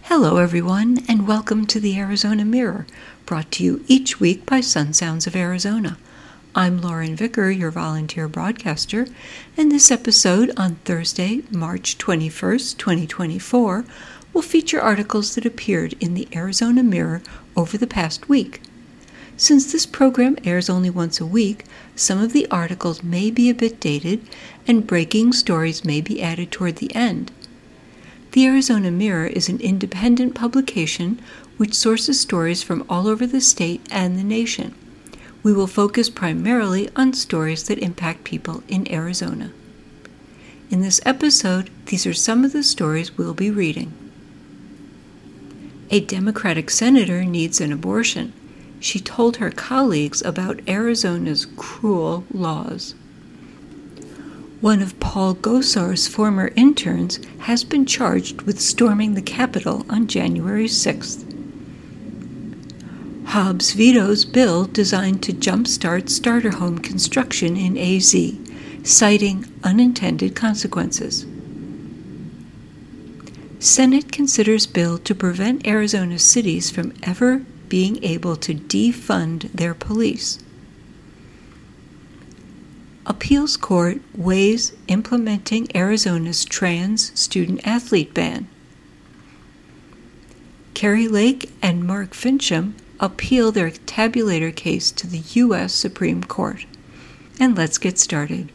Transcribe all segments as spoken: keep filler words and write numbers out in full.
Hello, everyone, and welcome to the Arizona Mirror, brought to you each week by Sun Sounds of Arizona. I'm Lauren Vicker, your volunteer broadcaster, and this episode on Thursday, March twenty-first, twenty twenty-four, will feature articles that appeared in the Arizona Mirror over the past week. Since this program airs only once a week, some of the articles may be a bit dated, and breaking stories may be added toward the end. The Arizona Mirror is an independent publication which sources stories from all over the state and the nation. We will focus primarily on stories that impact people in Arizona. In this episode, these are some of the stories we'll be reading. A Democratic senator needs an abortion. She told her colleagues about Arizona's cruel laws. One of Paul Gosar's former interns has been charged with storming the Capitol on January sixth. Hobbs vetoes bill designed to jumpstart starter home construction in A Z, citing unintended consequences. Senate considers bill to prevent Arizona cities from ever being able to defund their police. Appeals court weighs implementing Arizona's trans student-athlete ban. Kari Lake and Mark Fincham appeal their tabulator case to the U S Supreme Court. And let's get started.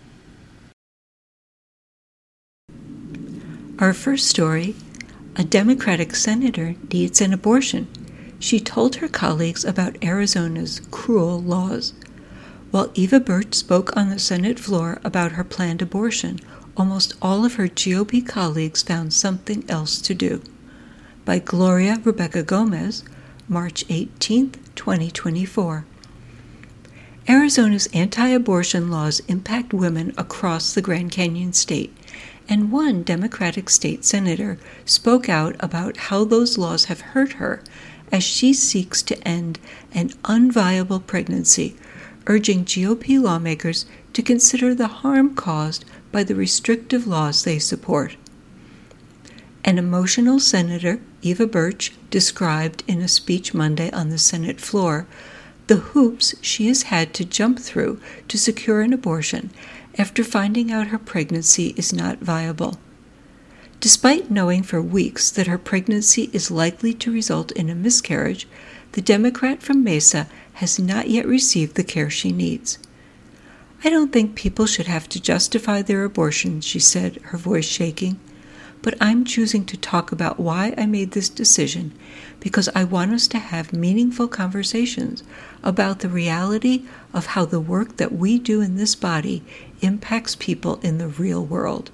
Our first story, a Democratic senator needs an abortion. She told her colleagues about Arizona's cruel laws. While Eva Birch spoke on the Senate floor about her planned abortion, almost all of her G O P colleagues found something else to do. By Gloria Rebecca Gomez, March eighteenth, twenty twenty-four. Arizona's anti-abortion laws impact women across the Grand Canyon state, and one Democratic state senator spoke out about how those laws have hurt her as she seeks to end an unviable pregnancy, urging G O P lawmakers to consider the harm caused by the restrictive laws they support. An emotional senator, Eva Birch, described in a speech Monday on the Senate floor the hoops she has had to jump through to secure an abortion after finding out her pregnancy is not viable. Despite knowing for weeks that her pregnancy is likely to result in a miscarriage, the Democrat from Mesa has not yet received the care she needs. I don't think people should have to justify their abortion, she said, her voice shaking. But I'm choosing to talk about why I made this decision because I want us to have meaningful conversations about the reality of how the work that we do in this body impacts people in the real world.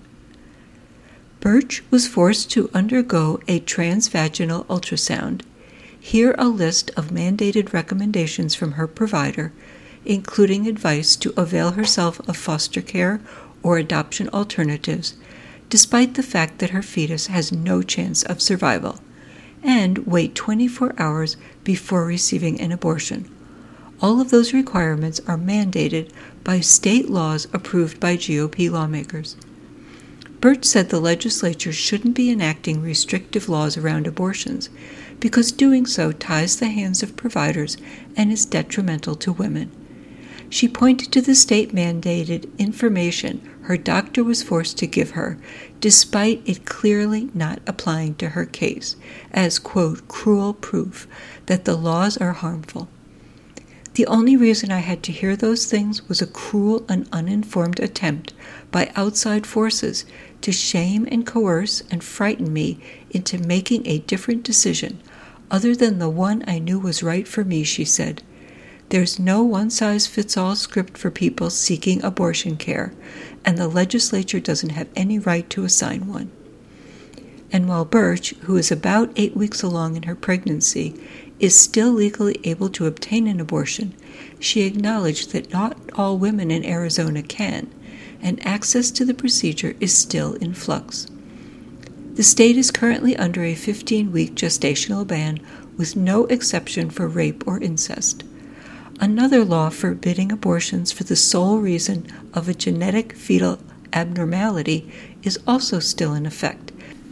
Birch was forced to undergo a transvaginal ultrasound. Here a list of mandated recommendations from her provider, including advice to avail herself of foster care or adoption alternatives, despite the fact that her fetus has no chance of survival, and wait twenty-four hours before receiving an abortion. All of those requirements are mandated by state laws approved by G O P lawmakers. Birch said the legislature shouldn't be enacting restrictive laws around abortions because doing so ties the hands of providers and is detrimental to women. She pointed to the state-mandated information her doctor was forced to give her, despite it clearly not applying to her case, as, quote, cruel proof that the laws are harmful. The only reason I had to hear those things was a cruel and uninformed attempt by outside forces to shame and coerce and frighten me into making a different decision, other than the one I knew was right for me, she said. There's no one-size-fits-all script for people seeking abortion care, and the legislature doesn't have any right to assign one. And while Birch, who is about eight weeks along in her pregnancy, is still legally able to obtain an abortion, she acknowledged that not all women in Arizona can, and access to the procedure is still in flux. The state is currently under a fifteen-week gestational ban with no exception for rape or incest. Another law forbidding abortions for the sole reason of a genetic fetal abnormality is also still in effect,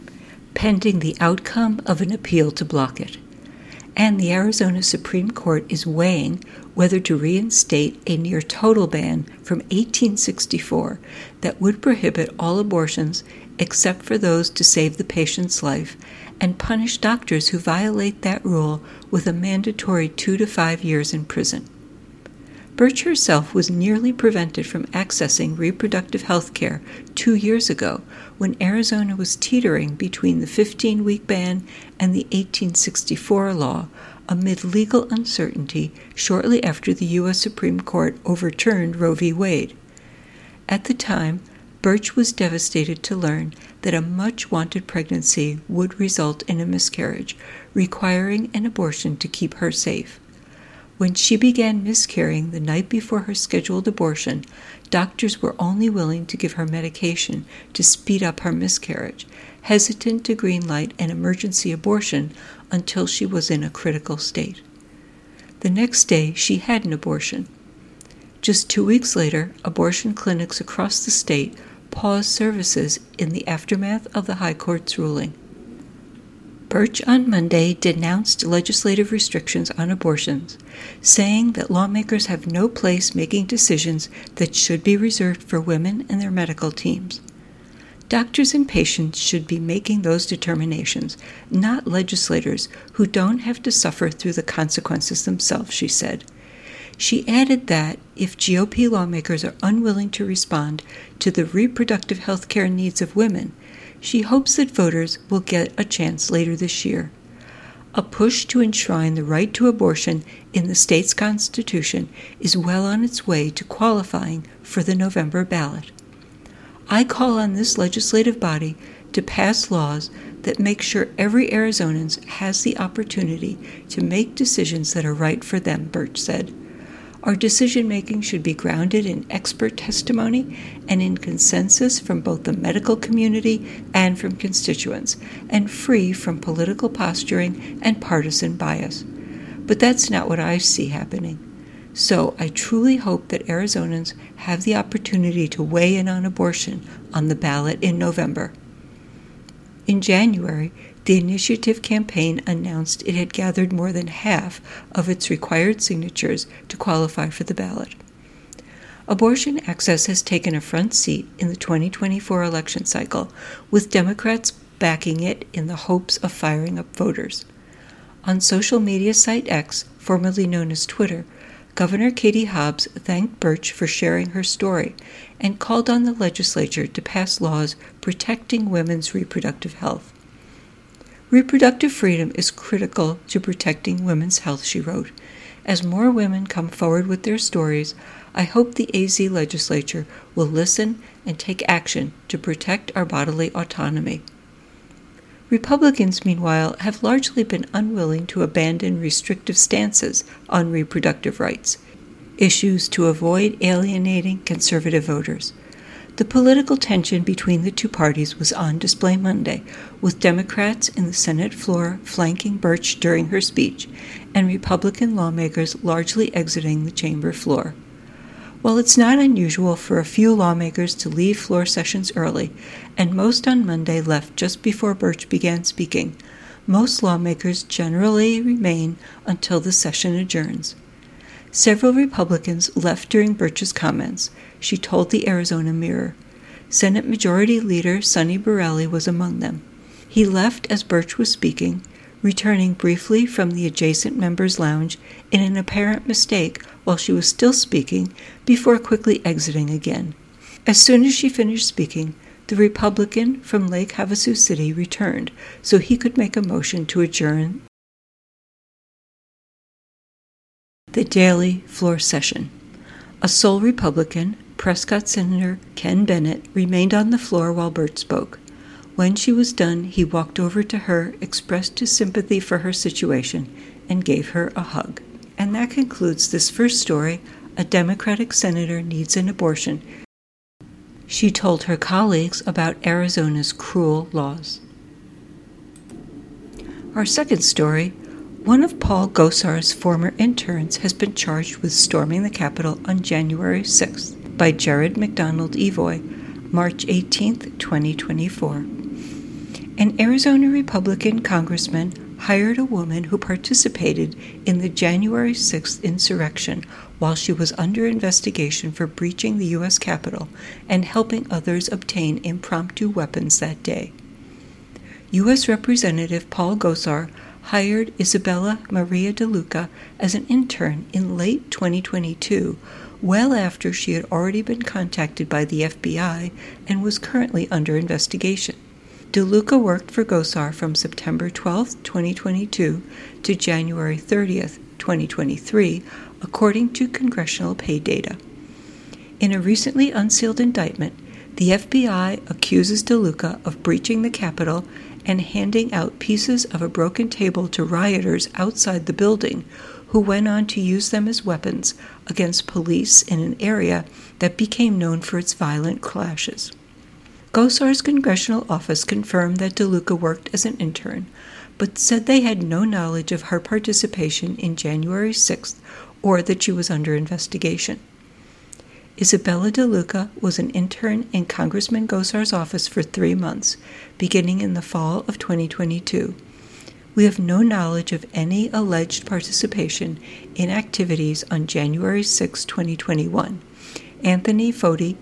pending the outcome of an appeal to block it. And the Arizona Supreme Court is weighing whether to reinstate a near-total ban from eighteen sixty-four that would prohibit all abortions except for those to save the patient's life, and punish doctors who violate that rule with a mandatory two to five years in prison. Birch herself was nearly prevented from accessing reproductive health care two years ago when Arizona was teetering between the fifteen-week ban and the eighteen sixty-four law amid legal uncertainty shortly after the U S Supreme Court overturned Roe v. Wade. At the time, Birch was devastated to learn that a much-wanted pregnancy would result in a miscarriage, requiring an abortion to keep her safe. When she began miscarrying the night before her scheduled abortion, doctors were only willing to give her medication to speed up her miscarriage, hesitant to greenlight an emergency abortion until she was in a critical state. The next day, she had an abortion. Just two weeks later, abortion clinics across the state paused services in the aftermath of the High Court's ruling. Birch on Monday denounced legislative restrictions on abortions, saying that lawmakers have no place making decisions that should be reserved for women and their medical teams. Doctors and patients should be making those determinations, not legislators who don't have to suffer through the consequences themselves, she said. She added that if G O P lawmakers are unwilling to respond to the reproductive health care needs of women, she hopes that voters will get a chance later this year. A push to enshrine the right to abortion in the state's constitution is well on its way to qualifying for the November ballot. I call on this legislative body to pass laws that make sure every Arizonian has the opportunity to make decisions that are right for them, Birch said. Our decision-making should be grounded in expert testimony and in consensus from both the medical community and from constituents, and free from political posturing and partisan bias. But that's not what I see happening. So I truly hope that Arizonans have the opportunity to weigh in on abortion on the ballot in November. In January, the initiative campaign announced it had gathered more than half of its required signatures to qualify for the ballot. Abortion access has taken a front seat in the twenty twenty-four election cycle, with Democrats backing it in the hopes of firing up voters. On social media site X, formerly known as Twitter, Governor Katie Hobbs thanked Birch for sharing her story and called on the legislature to pass laws protecting women's reproductive health. Reproductive freedom is critical to protecting women's health, she wrote. As more women come forward with their stories, I hope the A Z legislature will listen and take action to protect our bodily autonomy. Republicans, meanwhile, have largely been unwilling to abandon restrictive stances on reproductive rights, issues to avoid alienating conservative voters. The political tension between the two parties was on display Monday, with Democrats in the Senate floor flanking Birch during her speech, and Republican lawmakers largely exiting the chamber floor. While it's not unusual for a few lawmakers to leave floor sessions early, and most on Monday left just before Birch began speaking, most lawmakers generally remain until the session adjourns. Several Republicans left during Birch's comments, she told the Arizona Mirror. Senate Majority Leader Sonny Borrelli was among them. He left as Birch was speaking, returning briefly from the adjacent members' lounge in an apparent mistake while she was still speaking, before quickly exiting again. As soon as she finished speaking, the Republican from Lake Havasu City returned so he could make a motion to adjourn the daily floor session. A sole Republican, Prescott Senator Ken Bennett, remained on the floor while Birch spoke. When she was done, he walked over to her, expressed his sympathy for her situation, and gave her a hug. And that concludes this first story, A Democratic Senator Needs an Abortion. She told her colleagues about Arizona's cruel laws. Our second story, one of Paul Gosar's former interns has been charged with storming the Capitol on January sixth by Jared McDonald Evoy, March eighteenth, twenty twenty-four. An Arizona Republican congressman hired a woman who participated in the January sixth insurrection while she was under investigation for breaching the U S Capitol and helping others obtain impromptu weapons that day. U S Representative Paul Gosar hired Isabella Maria DeLuca as an intern in late twenty twenty-two, well after she had already been contacted by the F B I and was currently under investigation. DeLuca worked for Gosar from September twelfth, twenty twenty-two to January thirtieth, twenty twenty-three, according to congressional pay data. In a recently unsealed indictment, the F B I accuses DeLuca of breaching the Capitol and handing out pieces of a broken table to rioters outside the building who went on to use them as weapons against police in an area that became known for its violent clashes. Gosar's congressional office confirmed that DeLuca worked as an intern, but said they had no knowledge of her participation in January sixth or that she was under investigation. Isabella DeLuca was an intern in Congressman Gosar's office for three months, beginning in the fall of twenty twenty-two. We have no knowledge of any alleged participation in activities on January sixth, twenty twenty-one. Anthony Foti,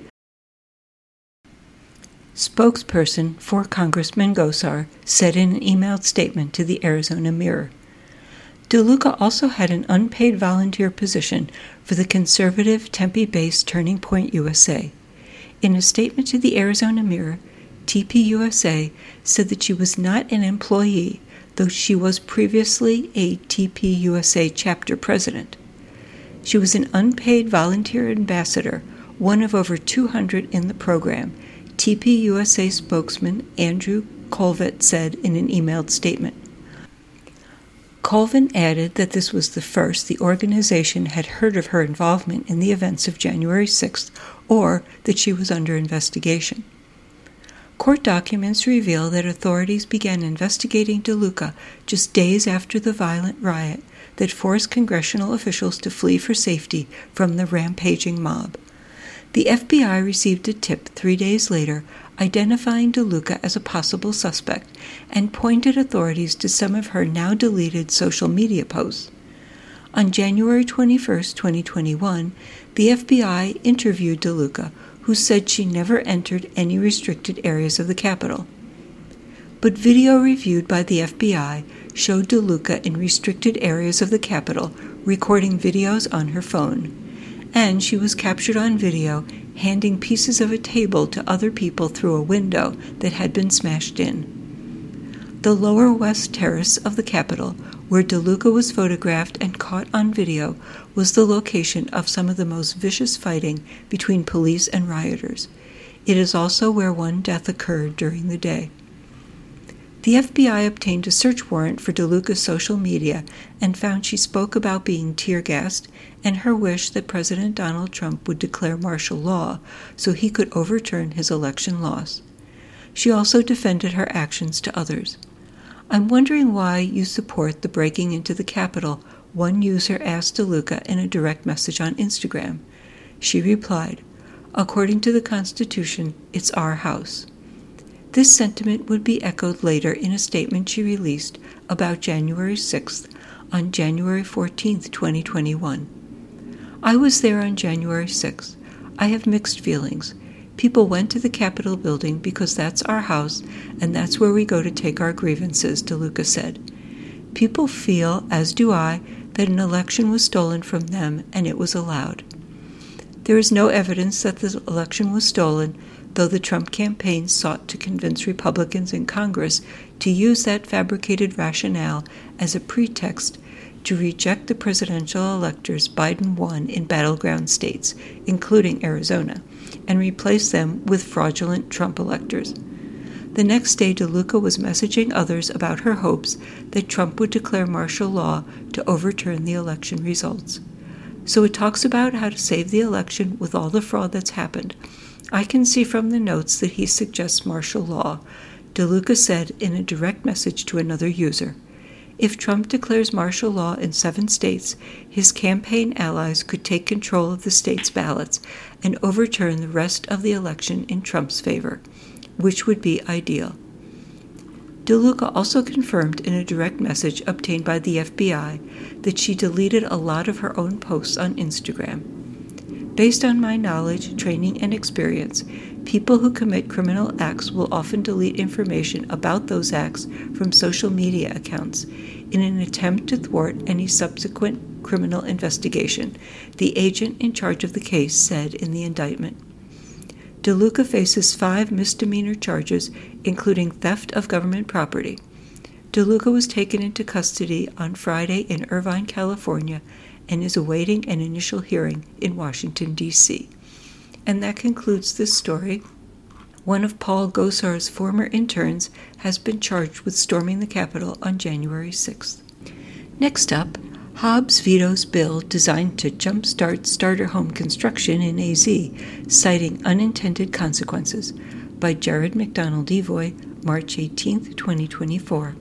spokesperson for Congressman Gosar, said in an emailed statement to the Arizona Mirror. DeLuca also had an unpaid volunteer position for the conservative Tempe-based Turning Point U S A. In a statement to the Arizona Mirror, T P U S A said that she was not an employee, though she was previously a T P U S A chapter president. She was an unpaid volunteer ambassador, one of over two hundred in the program, T P U S A spokesman Andrew Colvin said in an emailed statement. Colvin added that this was the first the organization had heard of her involvement in the events of January sixth or that she was under investigation. Court documents reveal that authorities began investigating DeLuca just days after the violent riot that forced congressional officials to flee for safety from the rampaging mob. The F B I received a tip three days later identifying DeLuca as a possible suspect and pointed authorities to some of her now-deleted social media posts. On January twenty-first, twenty twenty-one, the F B I interviewed DeLuca, who said she never entered any restricted areas of the Capitol. But video reviewed by the F B I showed DeLuca in restricted areas of the Capitol, recording videos on her phone. And she was captured on video handing pieces of a table to other people through a window that had been smashed in. The lower west terrace of the Capitol, where DeLuca was photographed and caught on video, was the location of some of the most vicious fighting between police and rioters. It is also where one death occurred during the day. The F B I obtained a search warrant for DeLuca's social media and found she spoke about being tear-gassed and her wish that President Donald Trump would declare martial law so he could overturn his election loss. She also defended her actions to others. "I'm wondering why you support the breaking into the Capitol," one user asked DeLuca in a direct message on Instagram. She replied, "According to the Constitution, it's our house." This sentiment would be echoed later in a statement she released about January sixth on January fourteenth, twenty twenty-one. "I was there on January sixth. I have mixed feelings. People went to the Capitol building because that's our house and that's where we go to take our grievances," DeLuca said. "People feel, as do I, that an election was stolen from them and it was allowed. There is no evidence that the election was stolen, though the Trump campaign sought to convince Republicans in Congress to use that fabricated rationale as a pretext to reject the presidential electors Biden won in battleground states, including Arizona, and replace them with fraudulent Trump electors. The next day, DeLuca was messaging others about her hopes that Trump would declare martial law to overturn the election results. So it talks about how to save the election with all the fraud that's happened. I can see from the notes that he suggests martial law," DeLuca said in a direct message to another user. If Trump declares martial law in seven states, his campaign allies could take control of the states' ballots and overturn the rest of the election in Trump's favor, which would be ideal. DeLuca also confirmed in a direct message obtained by the F B I that she deleted a lot of her own posts on Instagram. Based on my knowledge, training, and experience, people who commit criminal acts will often delete information about those acts from social media accounts in an attempt to thwart any subsequent criminal investigation, the agent in charge of the case said in the indictment. DeLuca faces five misdemeanor charges, including theft of government property. DeLuca was taken into custody on Friday in Irvine, California, and is awaiting an initial hearing in Washington, D C And that concludes this story. One of Paul Gosar's former interns has been charged with storming the Capitol on January sixth. Next up, Hobbs vetoes bill designed to jumpstart starter home construction in A Z, citing unintended consequences, by Jared McDonald-Evoy, March eighteenth, twenty twenty-four.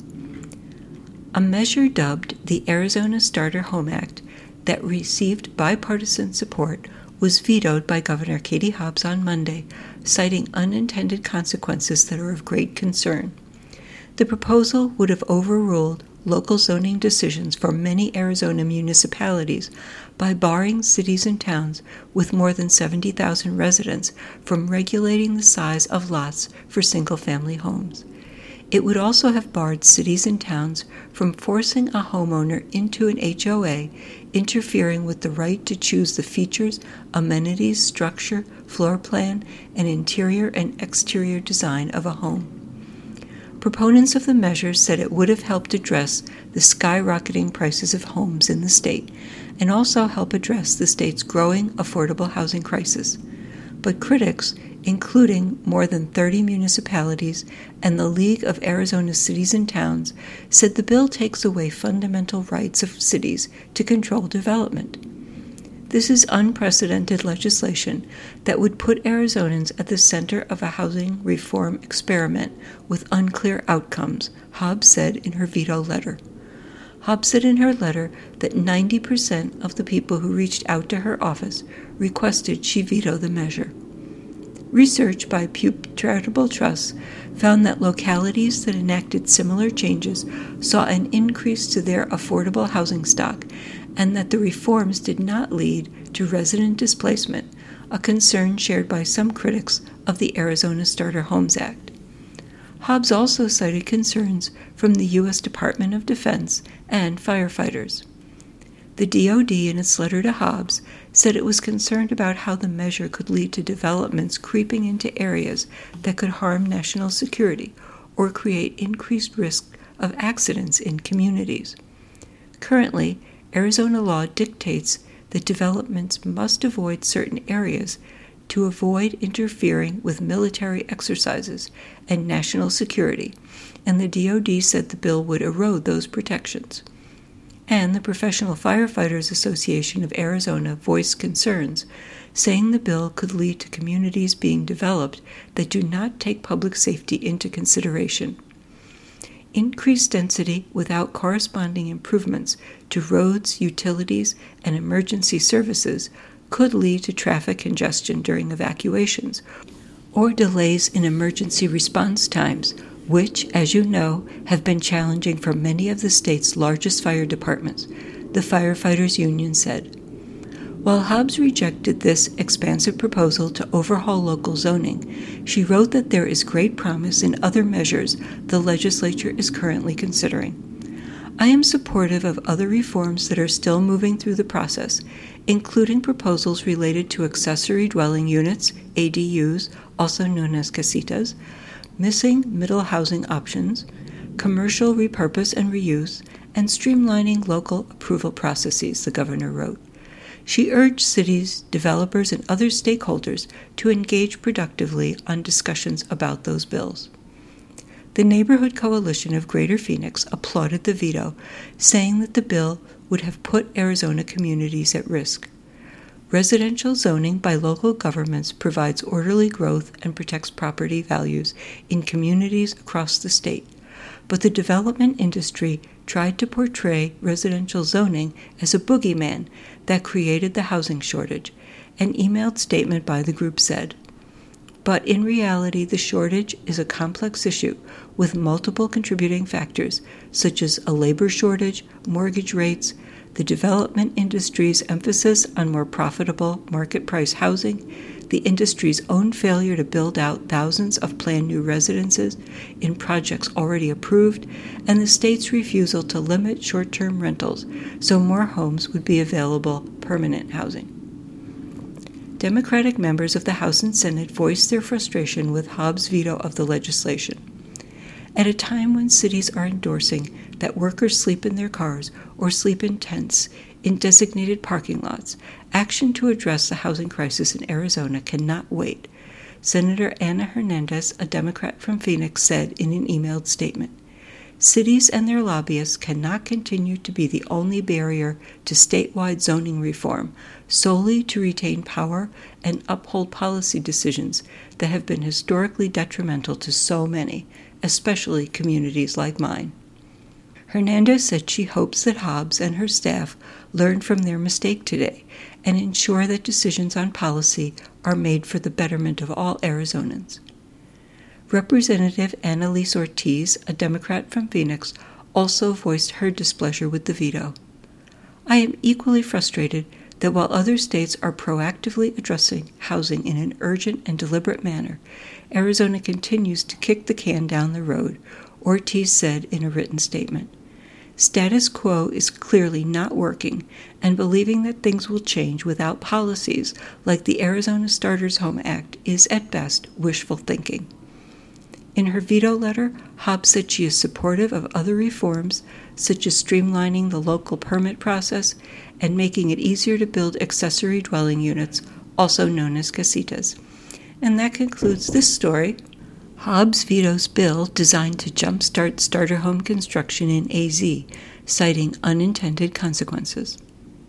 A measure dubbed the Arizona Starter Home Act that received bipartisan support was vetoed by Governor Katie Hobbs on Monday, citing unintended consequences that are of great concern. The proposal would have overruled local zoning decisions for many Arizona municipalities by barring cities and towns with more than seventy thousand residents from regulating the size of lots for single-family homes. It would also have barred cities and towns from forcing a homeowner into an H O A, interfering with the right to choose the features, amenities, structure, floor plan, and interior and exterior design of a home. Proponents of the measure said it would have helped address the skyrocketing prices of homes in the state and also help address the state's growing affordable housing crisis. But critics, including more than thirty municipalities and the League of Arizona Cities and Towns, said the bill takes away fundamental rights of cities to control development. This is unprecedented legislation that would put Arizonans at the center of a housing reform experiment with unclear outcomes, Hobbs said in her veto letter. Hobbs said in her letter that ninety percent of the people who reached out to her office requested she veto the measure. Research by Pew Charitable Trusts found that localities that enacted similar changes saw an increase to their affordable housing stock, and that the reforms did not lead to resident displacement, a concern shared by some critics of the Arizona Starter Homes Act. Hobbs also cited concerns from the U S Department of Defense and firefighters. The D O D, in its letter to Hobbs, said it was concerned about how the measure could lead to developments creeping into areas that could harm national security or create increased risk of accidents in communities. Currently, Arizona law dictates that developments must avoid certain areas to avoid interfering with military exercises and national security, and the D O D said the bill would erode those protections. And the Professional Firefighters Association of Arizona voiced concerns, saying the bill could lead to communities being developed that do not take public safety into consideration. Increased density without corresponding improvements to roads, utilities, and emergency services could lead to traffic congestion during evacuations or delays in emergency response times, which, as you know, have been challenging for many of the state's largest fire departments, the Firefighters Union said. While Hobbs rejected this expansive proposal to overhaul local zoning, she wrote that there is great promise in other measures the legislature is currently considering. I am supportive of other reforms that are still moving through the process, including proposals related to accessory dwelling units, A D Us, also known as casitas, missing middle housing options, commercial repurpose and reuse, and streamlining local approval processes, the governor wrote. She urged cities, developers, and other stakeholders to engage productively on discussions about those bills. The Neighborhood Coalition of Greater Phoenix applauded the veto, saying that the bill would have put Arizona communities at risk. Residential zoning by local governments provides orderly growth and protects property values in communities across the state, but the development industry tried to portray residential zoning as a boogeyman that created the housing shortage, an emailed statement by the group said. But in reality, the shortage is a complex issue with multiple contributing factors, such as a labor shortage, mortgage rates, the development industry's emphasis on more profitable market-price housing, the industry's own failure to build out thousands of planned new residences in projects already approved, and the state's refusal to limit short-term rentals so more homes would be available permanent housing. Democratic members of the House and Senate voiced their frustration with Hobbs' veto of the legislation. At a time when cities are endorsing that workers sleep in their cars or sleep in tents in designated parking lots, action to address the housing crisis in Arizona cannot wait, Senator Ana Hernandez, a Democrat from Phoenix, said in an emailed statement. Cities and their lobbyists cannot continue to be the only barrier to statewide zoning reform solely to retain power and uphold policy decisions that have been historically detrimental to so many, especially communities like mine. Hernandez said she hopes that Hobbs and her staff learn from their mistake today and ensure that decisions on policy are made for the betterment of all Arizonans. Representative Annalise Ortiz, a Democrat from Phoenix, also voiced her displeasure with the veto. I am equally frustrated that while other states are proactively addressing housing in an urgent and deliberate manner, Arizona continues to kick the can down the road, Ortiz said in a written statement. Status quo is clearly not working, and believing that things will change without policies like the Arizona Starters Home Act is at best wishful thinking. In her veto letter, Hobbs said she is supportive of other reforms, such as streamlining the local permit process and making it easier to build accessory dwelling units, also known as casitas. And that concludes this story. Hobbs vetoes bill designed to jumpstart starter home construction in A Z, citing unintended consequences.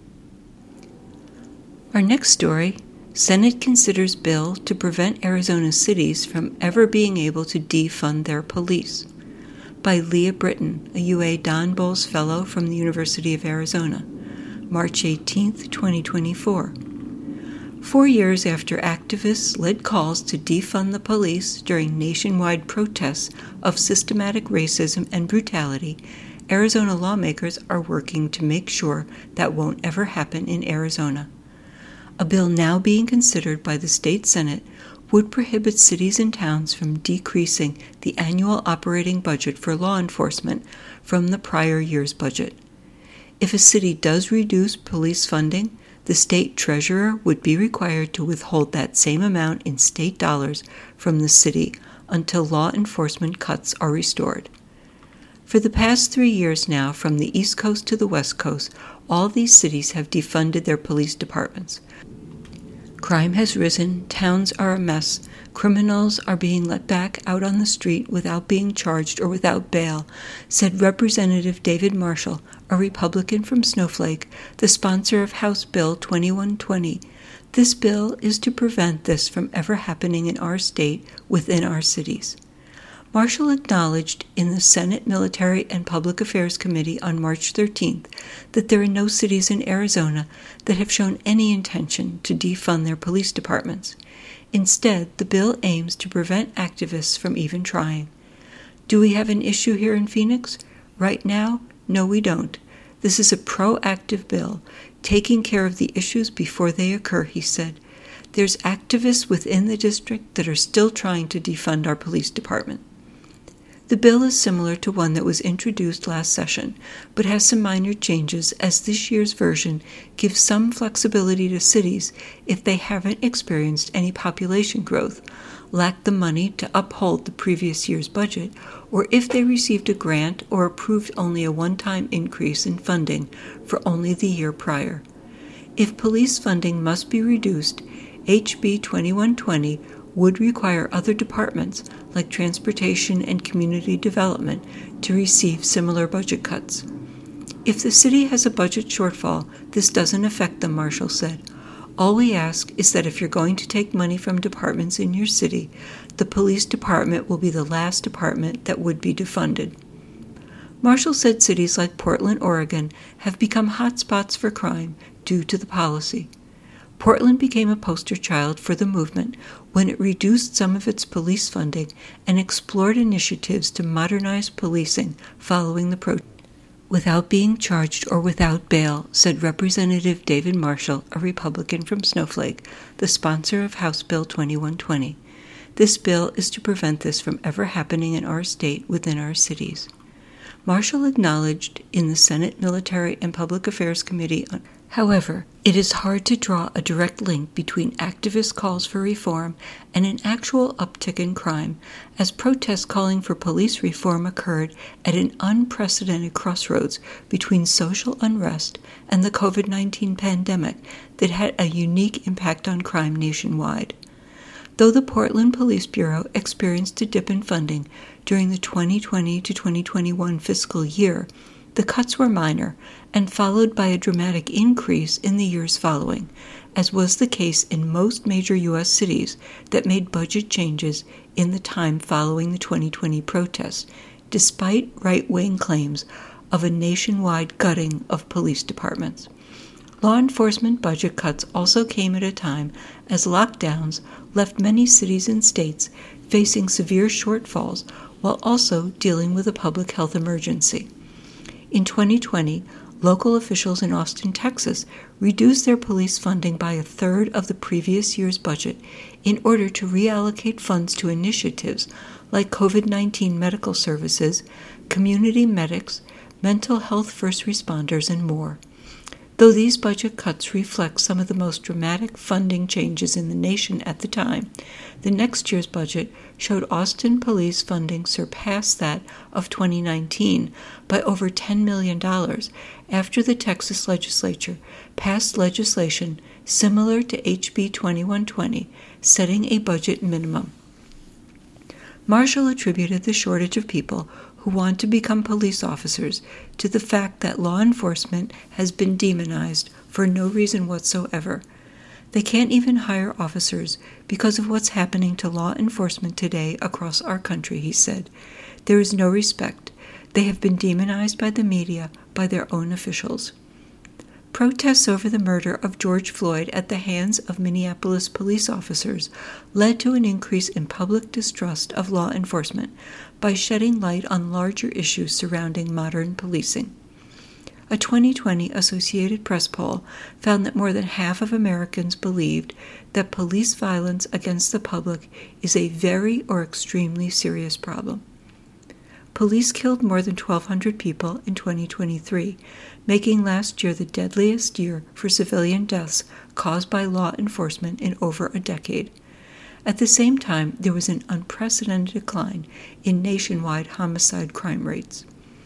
Our next story, Senate considers bill to prevent Arizona cities from ever being able to defund their police, by Leah Britton, a U A Don Bolles Fellow from the University of Arizona, March eighteenth, twenty twenty-four. Four years after activists led calls to defund the police during nationwide protests of systematic racism and brutality, Arizona lawmakers are working to make sure that won't ever happen in Arizona. A bill now being considered by the state Senate would prohibit cities and towns from decreasing the annual operating budget for law enforcement from the prior year's budget. If a city does reduce police funding, the state treasurer would be required to withhold that same amount in state dollars from the city until law enforcement cuts are restored. For the past three years now, from the East Coast to the West Coast, all these cities have defunded their police departments. Crime has risen, towns are a mess, criminals are being let back out on the street without being charged or without bail, said Representative David Marshall, a Republican from Snowflake, the sponsor of House Bill twenty-one twenty. This bill is to prevent this from ever happening in our state within our cities. Marshall acknowledged in the Senate Military and Public Affairs Committee on March thirteenth that there are no cities in Arizona that have shown any intention to defund their police departments. Instead, the bill aims to prevent activists from even trying. Do we have an issue here in Phoenix? Right now, no, we don't. This is a proactive bill, taking care of the issues before they occur, he said. There's activists within the district that are still trying to defund our police department. The bill is similar to one that was introduced last session, but has some minor changes as this year's version gives some flexibility to cities if they haven't experienced any population growth, lack the money to uphold the previous year's budget, or if they received a grant or approved only a one-time increase in funding for only the year prior. If police funding must be reduced, H B twenty-one twenty would require other departments like transportation and community development to receive similar budget cuts. If the city has a budget shortfall, this doesn't affect them, Marshall said. All we ask is that if you're going to take money from departments in your city, the police department will be the last department that would be defunded. Marshall said cities like Portland, Oregon have become hotspots for crime due to the policy. Portland became a poster child for the movement when it reduced some of its police funding and explored initiatives to modernize policing following the protest. Without being charged or without bail, said Representative David Marshall, a Republican from Snowflake, the sponsor of House Bill twenty-one twenty. This bill is to prevent this from ever happening in our state within our cities. Marshall acknowledged in the Senate Military and Public Affairs Committee, on, however, it is hard to draw a direct link between activist calls for reform and an actual uptick in crime, as protests calling for police reform occurred at an unprecedented crossroads between social unrest and the covid nineteen pandemic that had a unique impact on crime nationwide. Though the Portland Police Bureau experienced a dip in funding during the twenty twenty to twenty twenty-one fiscal year, the cuts were minor and followed by a dramatic increase in the years following, as was the case in most major U S cities that made budget changes in the time following the twenty twenty protests, despite right-wing claims of a nationwide gutting of police departments. Law enforcement budget cuts also came at a time as lockdowns left many cities and states facing severe shortfalls while also dealing with a public health emergency. In twenty twenty, local officials in Austin, Texas, reduced their police funding by a third of the previous year's budget in order to reallocate funds to initiatives like covid nineteen medical services, community medics, mental health first responders, and more. Though these budget cuts reflect some of the most dramatic funding changes in the nation at the time, the next year's budget showed Austin police funding surpass that of twenty nineteen by over ten million dollars after the Texas legislature passed legislation similar to H B twenty-one twenty, setting a budget minimum. Marshall attributed the shortage of people who want to become police officers to the fact that law enforcement has been demonized for no reason whatsoever. They can't even hire officers because of what's happening to law enforcement today across our country, he said. There is no respect. They have been demonized by the media, by their own officials. Protests over the murder of George Floyd at the hands of Minneapolis police officers led to an increase in public distrust of law enforcement by shedding light on larger issues surrounding modern policing. A twenty twenty Associated Press poll found that more than half of Americans believed that police violence against the public is a very or extremely serious problem. Police killed more than twelve hundred people in twenty twenty-three, making last year the deadliest year for civilian deaths caused by law enforcement in over a decade. At the same time, there was an unprecedented decline in nationwide homicide crime rates.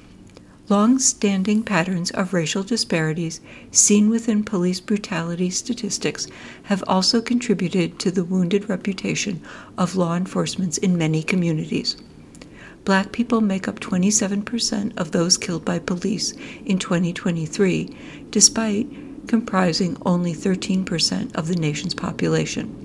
Long-standing patterns of racial disparities seen within police brutality statistics have also contributed to the wounded reputation of law enforcement in many communities. Black people make up twenty-seven percent of those killed by police in twenty twenty-three, despite comprising only thirteen percent of the nation's population.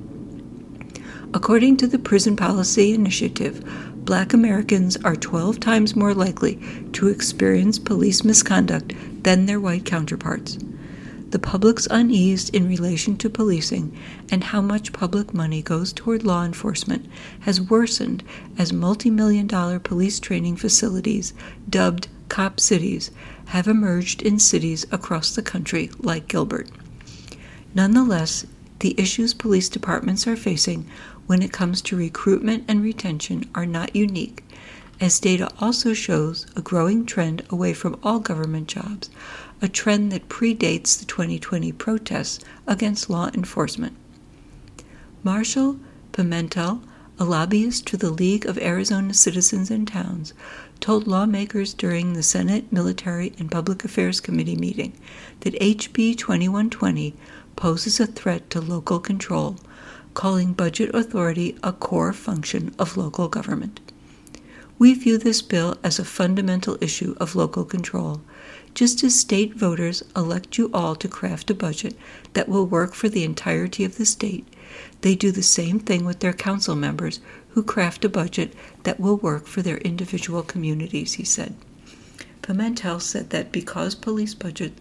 According to the Prison Policy Initiative, Black Americans are twelve times more likely to experience police misconduct than their white counterparts. The public's unease in relation to policing and how much public money goes toward law enforcement has worsened as multi-million dollar police training facilities, dubbed cop cities, have emerged in cities across the country like Gilbert. Nonetheless, the issues police departments are facing when it comes to recruitment and retention are not unique, as data also shows a growing trend away from all government jobs, a trend that predates the twenty twenty protests against law enforcement. Marshall Pimentel, a lobbyist to the League of Arizona Citizens and Towns, told lawmakers during the Senate Military and Public Affairs Committee meeting that H B twenty-one twenty poses a threat to local control, calling budget authority a core function of local government. We view this bill as a fundamental issue of local control. Just as state voters elect you all to craft a budget that will work for the entirety of the state, they do the same thing with their council members who craft a budget that will work for their individual communities, he said. Pimentel said that because police budgets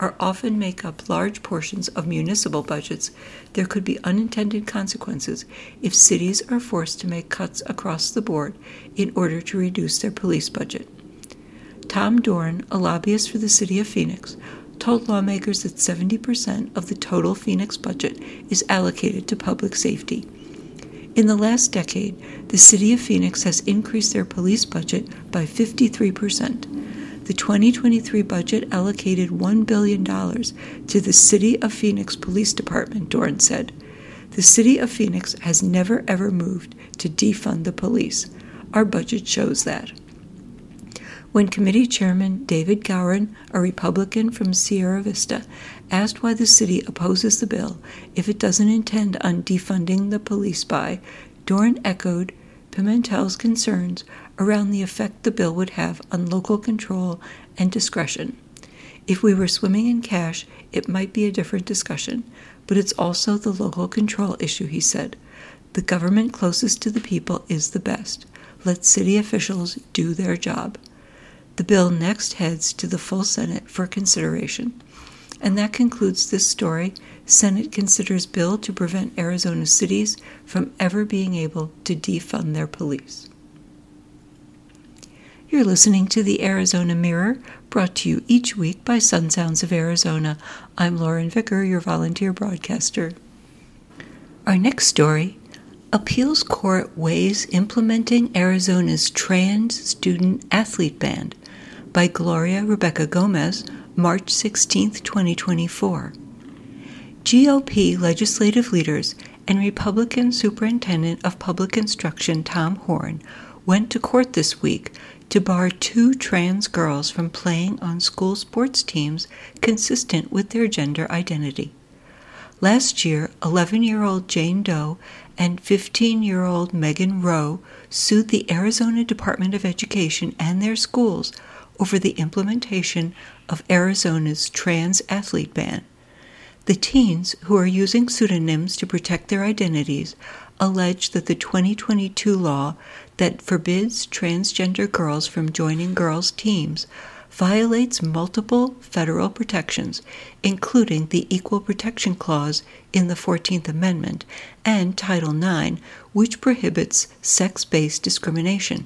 are often make up large portions of municipal budgets, there could be unintended consequences if cities are forced to make cuts across the board in order to reduce their police budget. Tom Dorn, a lobbyist for the city of Phoenix, told lawmakers that seventy percent of the total Phoenix budget is allocated to public safety. In the last decade, the city of Phoenix has increased their police budget by fifty-three percent. The twenty twenty-three budget allocated one billion dollars to the City of Phoenix Police Department, Dorn said. The City of Phoenix has never ever moved to defund the police. Our budget shows that. When committee chairman David Gowron, a Republican from Sierra Vista, asked why the city opposes the bill if it doesn't intend on defunding the police by, Dorn echoed Pimentel's concerns around the effect the bill would have on local control and discretion. If we were swimming in cash, it might be a different discussion, but it's also the local control issue, he said. The government closest to the people is the best. Let city officials do their job. The bill next heads to the full Senate for consideration. And that concludes this story. Senate considers bill to prevent Arizona cities from ever being able to defund their police. You're listening to the Arizona Mirror, brought to you each week by Sun Sounds of Arizona. I'm Lauren Vicker, your volunteer broadcaster. Our next story, Appeals Court Weighs Implementing Arizona's Trans Student Athlete Ban, by Gloria Rebecca Gomez, March sixteenth, twenty twenty-four. G O P legislative leaders and Republican Superintendent of Public Instruction Tom Horne went to court this week to bar two trans girls from playing on school sports teams consistent with their gender identity. Last year, eleven-year-old Jane Doe and fifteen-year-old Megan Rowe sued the Arizona Department of Education and their schools over the implementation of Arizona's trans athlete ban. The teens, who are using pseudonyms to protect their identities, allege that the twenty twenty-two law that forbids transgender girls from joining girls' teams violates multiple federal protections, including the Equal Protection Clause in the fourteenth Amendment and Title nine, which prohibits sex-based discrimination.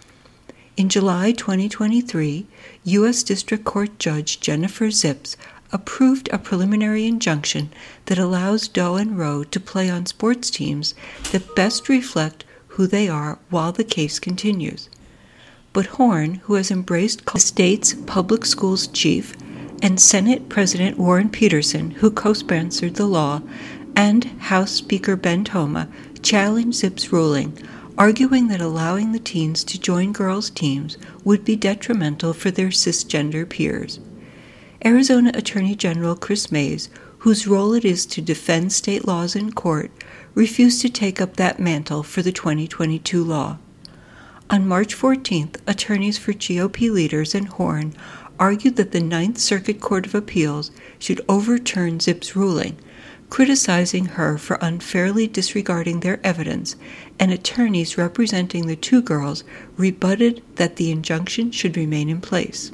In July twenty twenty-three, U S District Court Judge Jennifer Zips approved a preliminary injunction that allows Doe and Rowe to play on sports teams that best reflect who they are while the case continues. But Horne, who has embraced the state's public schools chief, and Senate President Warren Peterson, who co-sponsored the law, and House Speaker Ben Toma, challenged Zips' ruling, arguing that allowing the teens to join girls' teams would be detrimental for their cisgender peers. Arizona Attorney General Chris Mays, whose role it is to defend state laws in court, refused to take up that mantle for the twenty twenty-two law. On March fourteenth, attorneys for G O P leaders and Horne argued that the Ninth Circuit Court of Appeals should overturn Zips' ruling, criticizing her for unfairly disregarding their evidence, and attorneys representing the two girls rebutted that the injunction should remain in place.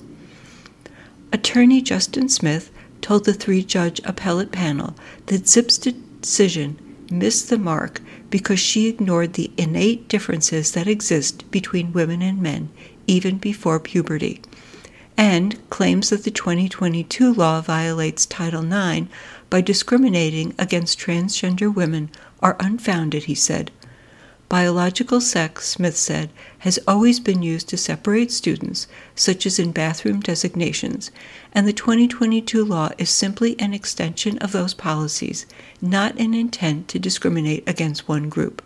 Attorney Justin Smith told the three-judge appellate panel that Zips' decision missed the mark because she ignored the innate differences that exist between women and men even before puberty, and claims that the twenty twenty-two law violates Title nine by discriminating against transgender women are unfounded, he said. Biological sex, Smith said, has always been used to separate students, such as in bathroom designations, and the twenty twenty-two law is simply an extension of those policies, not an intent to discriminate against one group.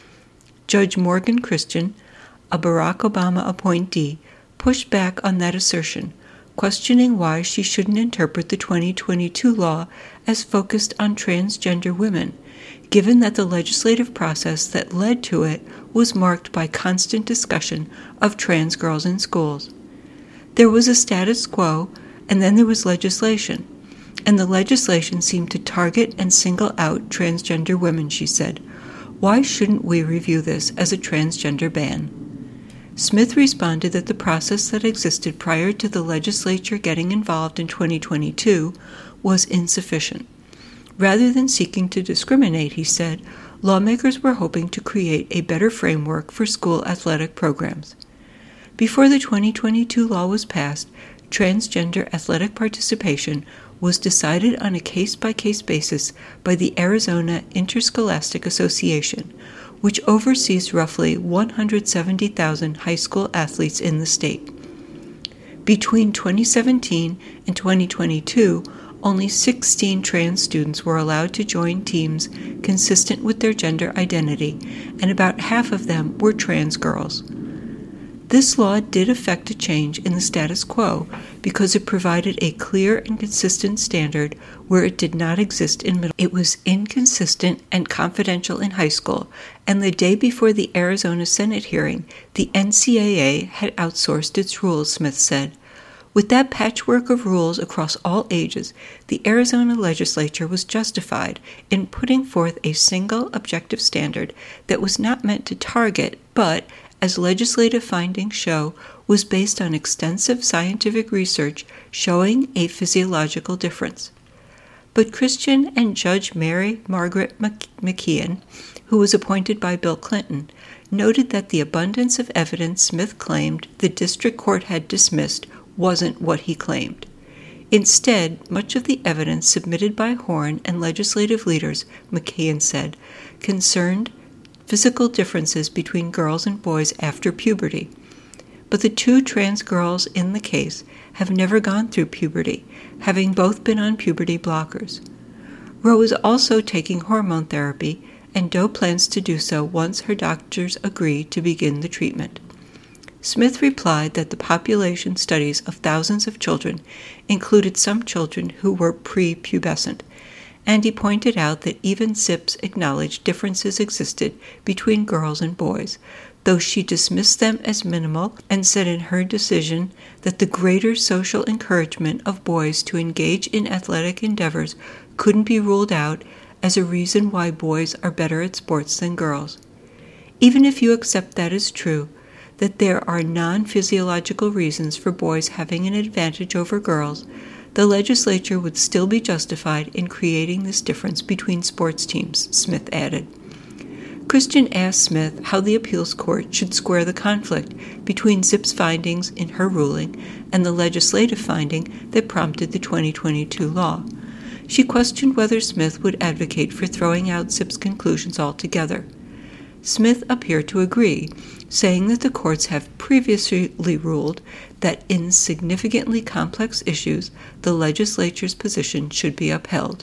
Judge Morgan Christian, a Barack Obama appointee, pushed back on that assertion, questioning why she shouldn't interpret the twenty twenty-two law as focused on transgender women, given that the legislative process that led to it was marked by constant discussion of trans girls in schools. There was a status quo, and then there was legislation, and the legislation seemed to target and single out transgender women, she said. Why shouldn't we review this as a transgender ban? Smith responded that the process that existed prior to the legislature getting involved in twenty twenty-two was insufficient. Rather than seeking to discriminate, he said, lawmakers were hoping to create a better framework for school athletic programs. Before the twenty twenty-two law was passed, transgender athletic participation was decided on a case-by-case basis by the Arizona Interscholastic Association, which oversees roughly one hundred seventy thousand high school athletes in the state. Between twenty seventeen and twenty twenty-two, only sixteen trans students were allowed to join teams consistent with their gender identity, and about half of them were trans girls. This law did affect a change in the status quo because it provided a clear and consistent standard where it did not exist in middle. It was inconsistent and confidential in high school, and the day before the Arizona Senate hearing, the N C double A had outsourced its rules, Smith said. With that patchwork of rules across all ages, the Arizona legislature was justified in putting forth a single objective standard that was not meant to target, but, as legislative findings show, was based on extensive scientific research showing a physiological difference. But Christian and Judge Mary Margaret McKeon, who was appointed by Bill Clinton, noted that the abundance of evidence Smith claimed the district court had dismissed wasn't what he claimed. Instead, much of the evidence submitted by Horn and legislative leaders, McKeon said, concerned physical differences between girls and boys after puberty. But the two trans girls in the case have never gone through puberty, having both been on puberty blockers. Roe is also taking hormone therapy, and Doe plans to do so once her doctors agree to begin the treatment. Smith replied that the population studies of thousands of children included some children who were prepubescent, and he pointed out that even Zips acknowledged differences existed between girls and boys, though she dismissed them as minimal and said in her decision that the greater social encouragement of boys to engage in athletic endeavors couldn't be ruled out as a reason why boys are better at sports than girls. Even if you accept that is true, that there are non-physiological reasons for boys having an advantage over girls, the legislature would still be justified in creating this difference between sports teams, Smith added. Christian asked Smith how the appeals court should square the conflict between Zips' findings in her ruling and the legislative finding that prompted the twenty twenty-two law. She questioned whether Smith would advocate for throwing out Zips' conclusions altogether. Smith appeared to agree, saying that the courts have previously ruled that in significantly complex issues, the legislature's position should be upheld.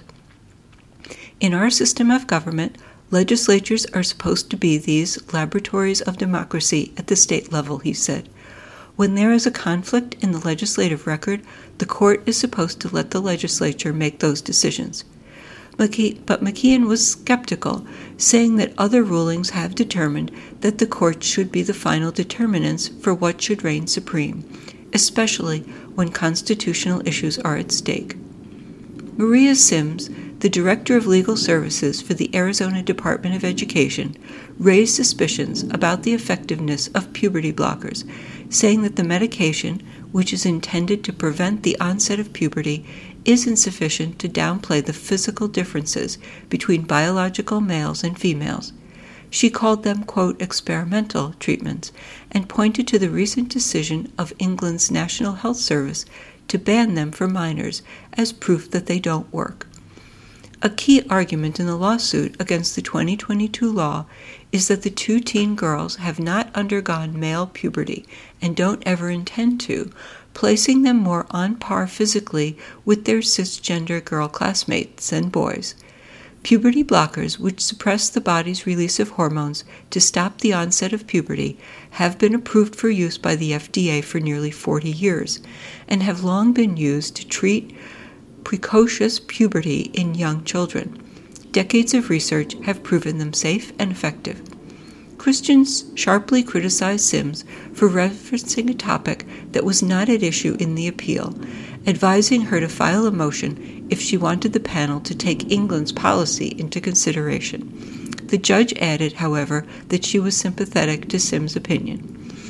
In our system of government, legislatures are supposed to be these laboratories of democracy at the state level, he said. When there is a conflict in the legislative record, the court is supposed to let the legislature make those decisions. McKe- but McKeon was skeptical, saying that other rulings have determined that the court should be the final determinants for what should reign supreme, especially when constitutional issues are at stake. Maria Sims, the Director of Legal Services for the Arizona Department of Education, raised suspicions about the effectiveness of puberty blockers, saying that the medication, which is intended to prevent the onset of puberty, is insufficient to downplay the physical differences between biological males and females. She called them, quote, experimental treatments, and pointed to the recent decision of England's National Health Service to ban them for minors as proof that they don't work. A key argument in the lawsuit against the twenty twenty-two law is that the two teen girls have not undergone male puberty and don't ever intend to, placing them more on par physically with their cisgender girl classmates than boys. Puberty blockers, which suppress the body's release of hormones to stop the onset of puberty, have been approved for use by the F D A for nearly forty years and have long been used to treat precocious puberty in young children. Decades of research have proven them safe and effective. Christians sharply criticized Sims for referencing a topic that was not at issue in the appeal, advising her to file a motion if she wanted the panel to take England's policy into consideration. The judge added, however, that she was sympathetic to Sims' opinion.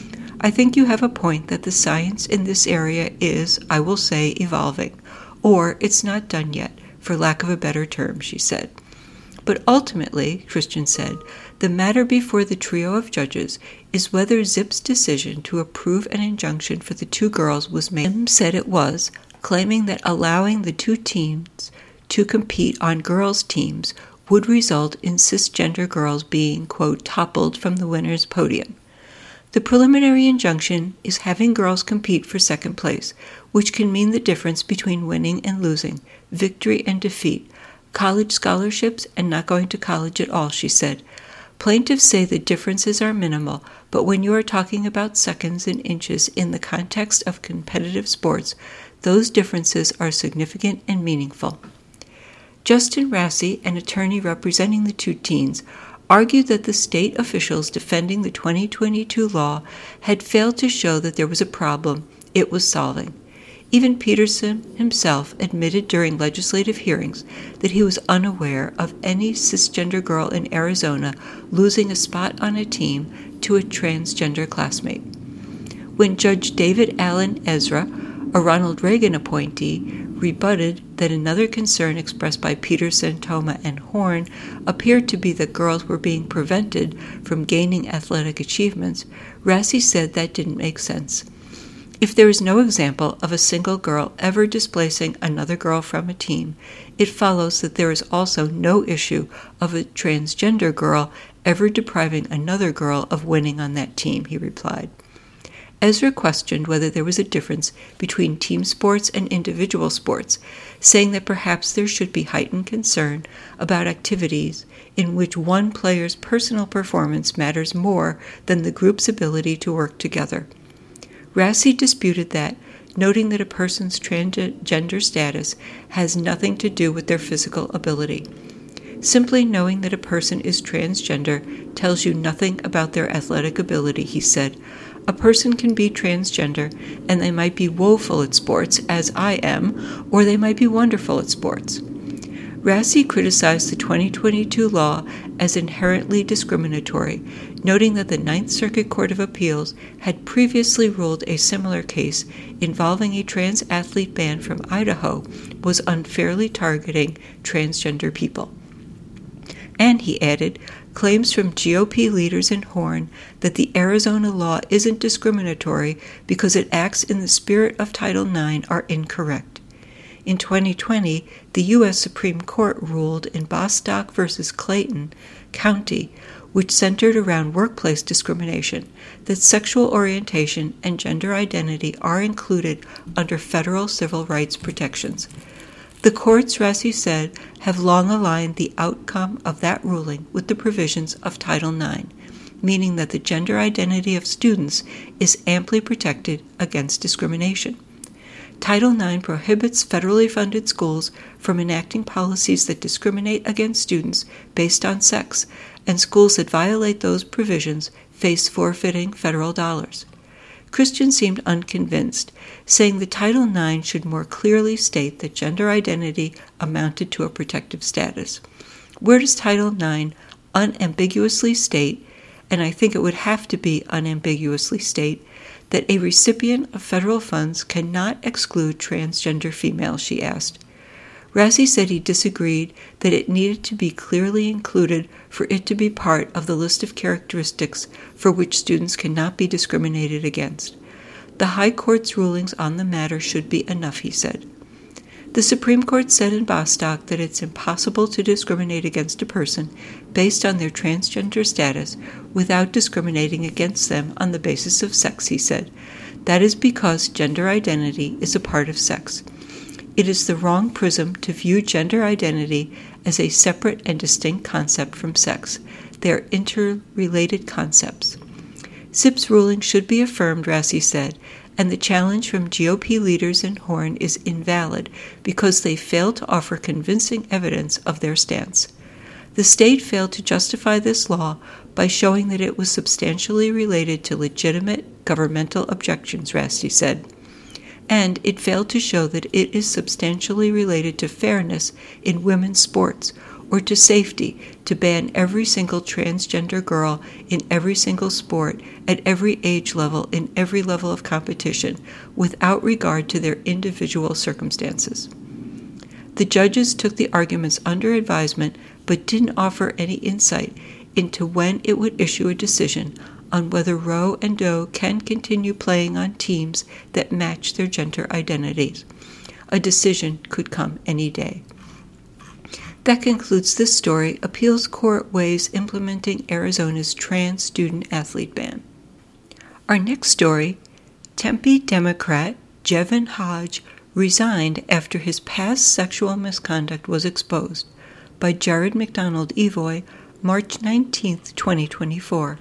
I think you have a point that the science in this area is, I will say, evolving, or it's not done yet, for lack of a better term, she said. But ultimately, Christian said, the matter before the trio of judges is whether Zip's decision to approve an injunction for the two girls was made. Zip said it was, claiming that allowing the two teams to compete on girls' teams would result in cisgender girls being, quote, toppled from the winner's podium. The preliminary injunction is having girls compete for second place, which can mean the difference between winning and losing, victory and defeat, college scholarships and not going to college at all, she said. Plaintiffs say the differences are minimal, but when you are talking about seconds and inches in the context of competitive sports, those differences are significant and meaningful. Justin Rassi, an attorney representing the two teens, argued that the state officials defending the twenty twenty-two law had failed to show that there was a problem it was solving. Even Peterson himself admitted during legislative hearings that he was unaware of any cisgender girl in Arizona losing a spot on a team to a transgender classmate. When Judge David Allen Ezra, a Ronald Reagan appointee, rebutted that another concern expressed by Peterson, Thoma, and Horn appeared to be that girls were being prevented from gaining athletic achievements, Rassi said that didn't make sense. If there is no example of a single girl ever displacing another girl from a team, it follows that there is also no issue of a transgender girl ever depriving another girl of winning on that team, he replied. Ezra questioned whether there was a difference between team sports and individual sports, saying that perhaps there should be heightened concern about activities in which one player's personal performance matters more than the group's ability to work together. Rassi disputed that, noting that a person's transgender status has nothing to do with their physical ability. Simply knowing that a person is transgender tells you nothing about their athletic ability, he said. A person can be transgender, and they might be woeful at sports, as I am, or they might be wonderful at sports. Rassi criticized the twenty twenty-two law as inherently discriminatory, noting that the Ninth Circuit Court of Appeals had previously ruled a similar case involving a trans athlete band from Idaho was unfairly targeting transgender people. And, he added, claims from G O P leaders in Horn that the Arizona law isn't discriminatory because it acts in the spirit of Title nine are incorrect. In twenty twenty, the U S Supreme Court ruled in Bostock versus Clayton County, which centered around workplace discrimination, that sexual orientation and gender identity are included under federal civil rights protections. The courts, Rassi said, have long aligned the outcome of that ruling with the provisions of Title nine, meaning that the gender identity of students is amply protected against discrimination. Title nine prohibits federally funded schools from enacting policies that discriminate against students based on sex, and schools that violate those provisions face forfeiting federal dollars. Christian seemed unconvinced, saying that Title nine should more clearly state that gender identity amounted to a protective status. Where does Title nine unambiguously state, and I think it would have to be unambiguously state, that a recipient of federal funds cannot exclude transgender females, she asked. Rassi said he disagreed that it needed to be clearly included for it to be part of the list of characteristics for which students cannot be discriminated against. The High Court's rulings on the matter should be enough, he said. The Supreme Court said in Bostock that it's impossible to discriminate against a person based on their transgender status without discriminating against them on the basis of sex, he said. That is because gender identity is a part of sex. It is the wrong prism to view gender identity as a separate and distinct concept from sex. They are interrelated concepts. Zip's ruling should be affirmed, Rassi said, and the challenge from G O P leaders in Horn is invalid because they failed to offer convincing evidence of their stance. The state failed to justify this law by showing that it was substantially related to legitimate governmental objections, Rassi said. And it failed to show that it is substantially related to fairness in women's sports or to safety to ban every single transgender girl in every single sport at every age level in every level of competition without regard to their individual circumstances. The judges took the arguments under advisement but didn't offer any insight into when it would issue a decision on whether Roe and Doe can continue playing on teams that match their gender identities. A decision could come any day. That concludes this story. Appeals Court weighs implementing Arizona's trans student-athlete ban. Our next story, Tempe Democrat Jevin Hodge resigned after his past sexual misconduct was exposed, by Jared McDonald Evoy, March nineteenth, twenty twenty-four.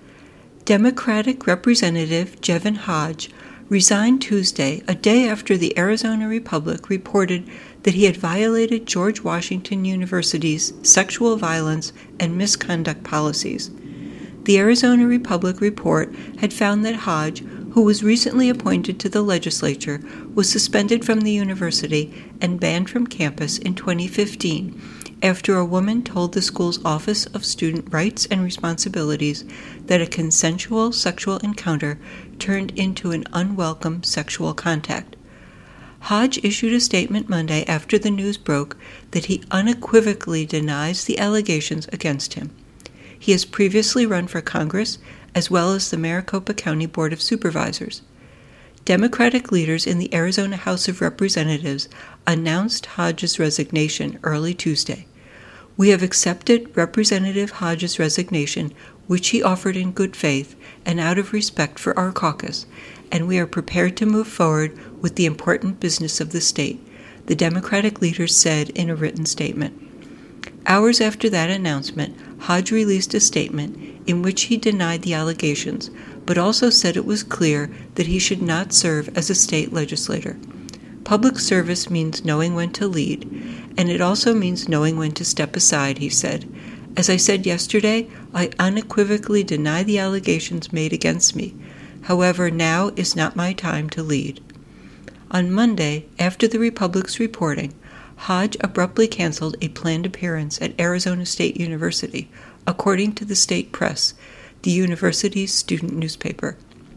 Democratic Representative Jevin Hodge resigned Tuesday, a day after the Arizona Republic reported that he had violated George Washington University's sexual violence and misconduct policies. The Arizona Republic report had found that Hodge, who was recently appointed to the legislature, was suspended from the university and banned from campus in twenty fifteen after a woman told the school's Office of Student Rights and Responsibilities that a consensual sexual encounter turned into an unwelcome sexual contact. Hodge issued a statement Monday after the news broke that he unequivocally denies the allegations against him. He has previously run for Congress as well as the Maricopa County Board of Supervisors. Democratic leaders in the Arizona House of Representatives announced Hodge's resignation early Tuesday. We have accepted Representative Hodge's resignation, which he offered in good faith and out of respect for our caucus, and we are prepared to move forward with the important business of the state, the Democratic leaders said in a written statement. Hours after that announcement, Hodge released a statement in which he denied the allegations, but also said it was clear that he should not serve as a state legislator. Public service means knowing when to lead, and it also means knowing when to step aside, he said. As I said yesterday, I unequivocally deny the allegations made against me. However, now is not my time to lead. On Monday, after the Republic's reporting, Hodge abruptly canceled a planned appearance at Arizona State University, according to the state press, the university's student newspaper.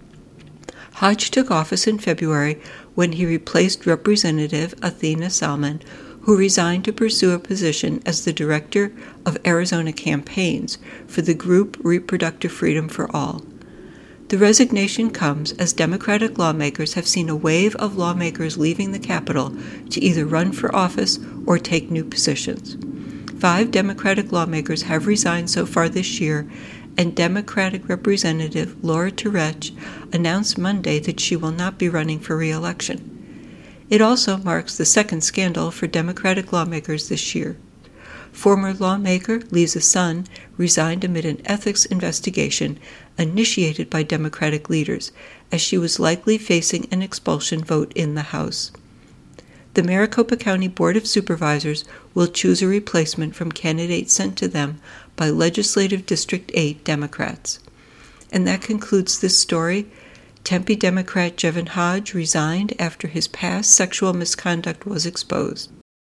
Hodge took office in February when he replaced Representative Athena Salmon, who resigned to pursue a position as the director of Arizona campaigns for the group Reproductive Freedom for All. The resignation comes as Democratic lawmakers have seen a wave of lawmakers leaving the Capitol to either run for office or take new positions. Five Democratic lawmakers have resigned so far this year, and Democratic Representative Laura Toureche announced Monday that she will not be running for re-election. It also marks the second scandal for Democratic lawmakers this year. Former lawmaker Lisa Sun resigned amid an ethics investigation initiated by Democratic leaders, as she was likely facing an expulsion vote in the House. The Maricopa County Board of Supervisors will choose a replacement from candidates sent to them by Legislative District eight Democrats. And that concludes this story. Tempe Democrat Jevin Hodge resigned after his past sexual misconduct was exposed.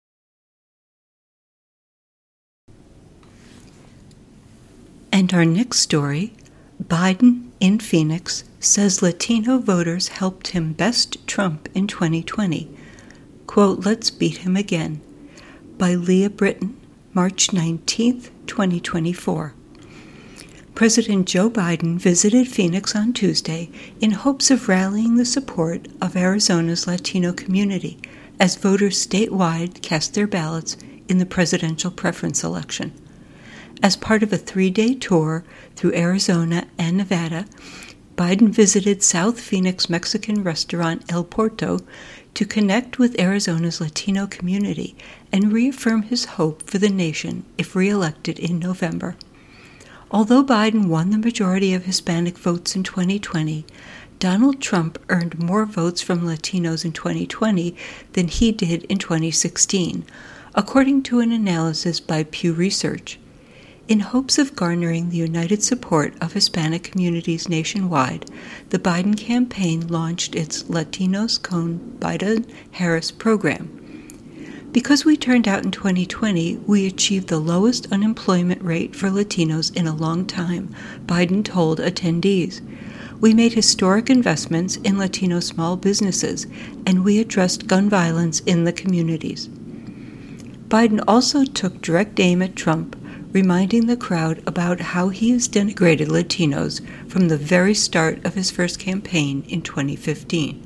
And our next story, Biden in Phoenix says Latino voters helped him best Trump in twenty twenty. Quote, "Let's beat him again," by Leah Britton, March nineteenth, twenty twenty-four. President Joe Biden visited Phoenix on Tuesday in hopes of rallying the support of Arizona's Latino community as voters statewide cast their ballots in the presidential preference election. As part of a three-day tour through Arizona and Nevada, Biden visited South Phoenix Mexican restaurant El Porto to connect with Arizona's Latino community and reaffirm his hope for the nation if re-elected in November. Although Biden won the majority of Hispanic votes in twenty twenty, Donald Trump earned more votes from Latinos in twenty twenty than he did in twenty sixteen, according to an analysis by Pew Research. In hopes of garnering the united support of Hispanic communities nationwide, the Biden campaign launched its Latinos con Biden-Harris program. Because we turned out in twenty twenty, we achieved the lowest unemployment rate for Latinos in a long time, Biden told attendees. We made historic investments in Latino small businesses, and we addressed gun violence in the communities. Biden also took direct aim at Trump, reminding the crowd about how he has denigrated Latinos from the very start of his first campaign in twenty fifteen.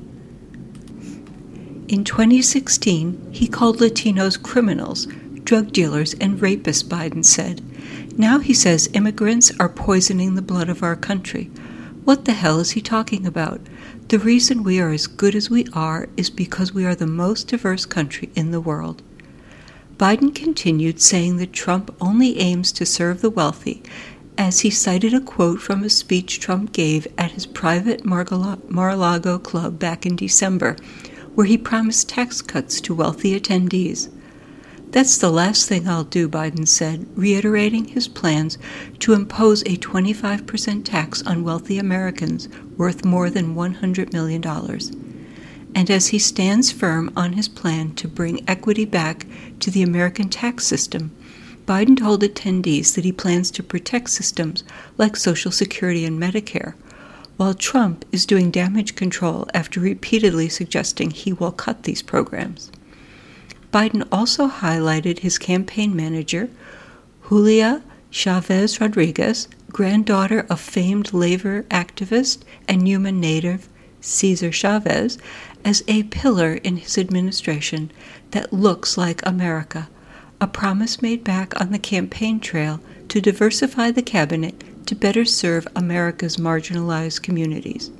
In twenty sixteen, he called Latinos criminals, drug dealers, and rapists, Biden said. Now he says immigrants are poisoning the blood of our country. What the hell is he talking about? The reason we are as good as we are is because we are the most diverse country in the world. Biden continued saying that Trump only aims to serve the wealthy, as he cited a quote from a speech Trump gave at his private Mar-a-Lago club back in December, where he promised tax cuts to wealthy attendees. That's the last thing I'll do, Biden said, reiterating his plans to impose a twenty-five percent tax on wealthy Americans worth more than one hundred million dollars. And as he stands firm on his plan to bring equity back to the American tax system, Biden told attendees that he plans to protect systems like Social Security and Medicare, while Trump is doing damage control after repeatedly suggesting he will cut these programs. Biden also highlighted his campaign manager, Julia Chavez Rodriguez, granddaughter of famed labor activist and Yuman native Cesar Chavez, as a pillar in his administration that looks like America, a promise made back on the campaign trail to diversify the cabinet to better serve America's marginalized communities.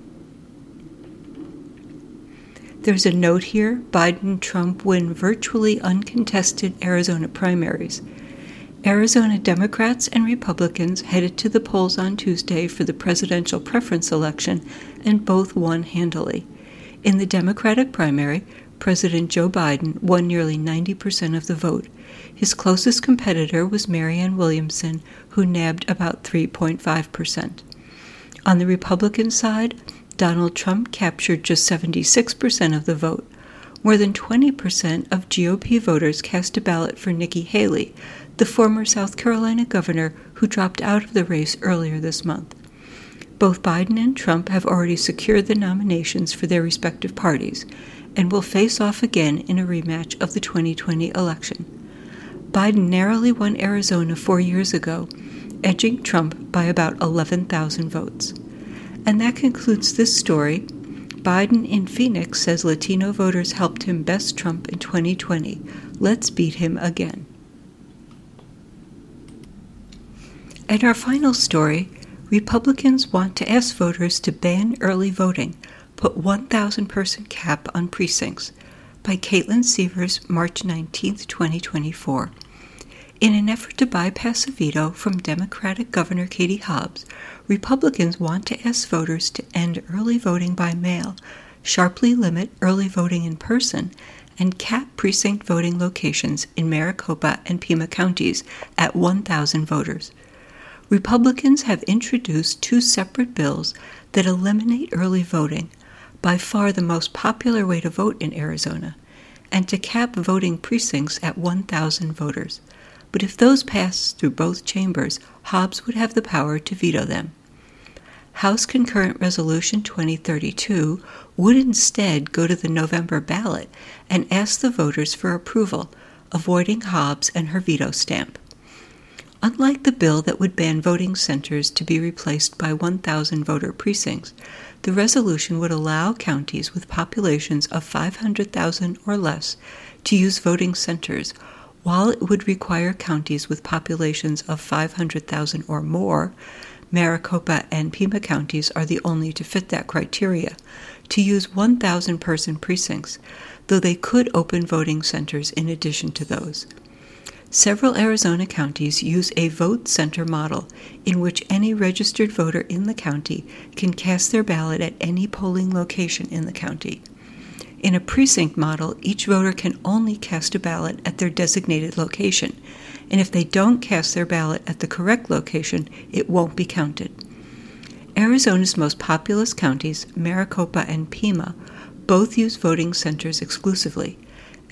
There's a note here: Biden-Trump win virtually uncontested Arizona primaries. Arizona Democrats and Republicans headed to the polls on Tuesday for the presidential preference election, and both won handily. In the Democratic primary, President Joe Biden won nearly ninety percent of the vote. His closest competitor was Marianne Williamson, who nabbed about three point five percent. On the Republican side, Donald Trump captured just seventy-six percent of the vote. More than twenty percent of G O P voters cast a ballot for Nikki Haley, the former South Carolina governor who dropped out of the race earlier this month. Both Biden and Trump have already secured the nominations for their respective parties and will face off again in a rematch of the twenty twenty election. Biden narrowly won Arizona four years ago, edging Trump by about eleven thousand votes. And that concludes this story. Biden in Phoenix says Latino voters helped him best Trump in twenty twenty. Let's beat him again. And our final story, Republicans want to ask voters to ban early voting, put one thousand person cap on precincts, by Caitlin Severs, March nineteenth, twenty twenty-four. In an effort to bypass a veto from Democratic Governor Katie Hobbs, Republicans want to ask voters to end early voting by mail, sharply limit early voting in person, and cap precinct voting locations in Maricopa and Pima counties at one thousand voters. Republicans have introduced two separate bills that eliminate early voting, by far the most popular way to vote in Arizona, and to cap voting precincts at one thousand voters. But if those pass through both chambers, Hobbs would have the power to veto them. House Concurrent Resolution twenty thirty-two would instead go to the November ballot and ask the voters for approval, avoiding Hobbs and her veto stamp. Unlike the bill that would ban voting centers to be replaced by one thousand voter precincts, the resolution would allow counties with populations of five hundred thousand or less to use voting centers, while it would require counties with populations of five hundred thousand or more — Maricopa and Pima counties are the only to fit that criteria — to use one thousand person precincts, though they could open voting centers in addition to those. Several Arizona counties use a vote center model in which any registered voter in the county can cast their ballot at any polling location in the county. In a precinct model, each voter can only cast a ballot at their designated location, and if they don't cast their ballot at the correct location, it won't be counted. Arizona's most populous counties, Maricopa and Pima, both use voting centers exclusively,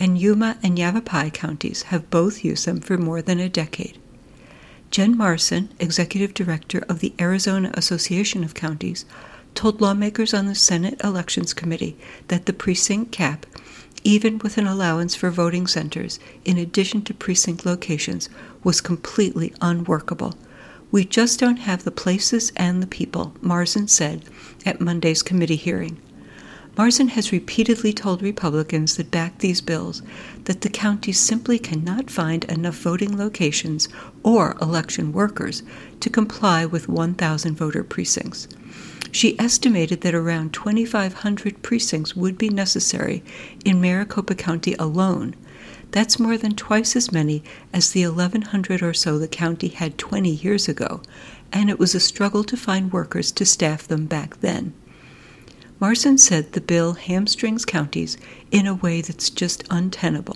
and Yuma and Yavapai counties have both used them for more than a decade. Jen Marson, executive director of the Arizona Association of Counties, told lawmakers on the Senate Elections Committee that the precinct cap, even with an allowance for voting centers in addition to precinct locations, was completely unworkable. We just don't have the places and the people, Marson said at Monday's committee hearing. Marson has repeatedly told Republicans that back these bills that the counties simply cannot find enough voting locations or election workers to comply with one thousand voter precincts. She estimated that around twenty-five hundred precincts would be necessary in Maricopa County alone. That's more than twice as many as the eleven hundred or so the county had twenty years ago, and it was a struggle to find workers to staff them back then. Marson said the bill hamstrings counties in a way that's just untenable.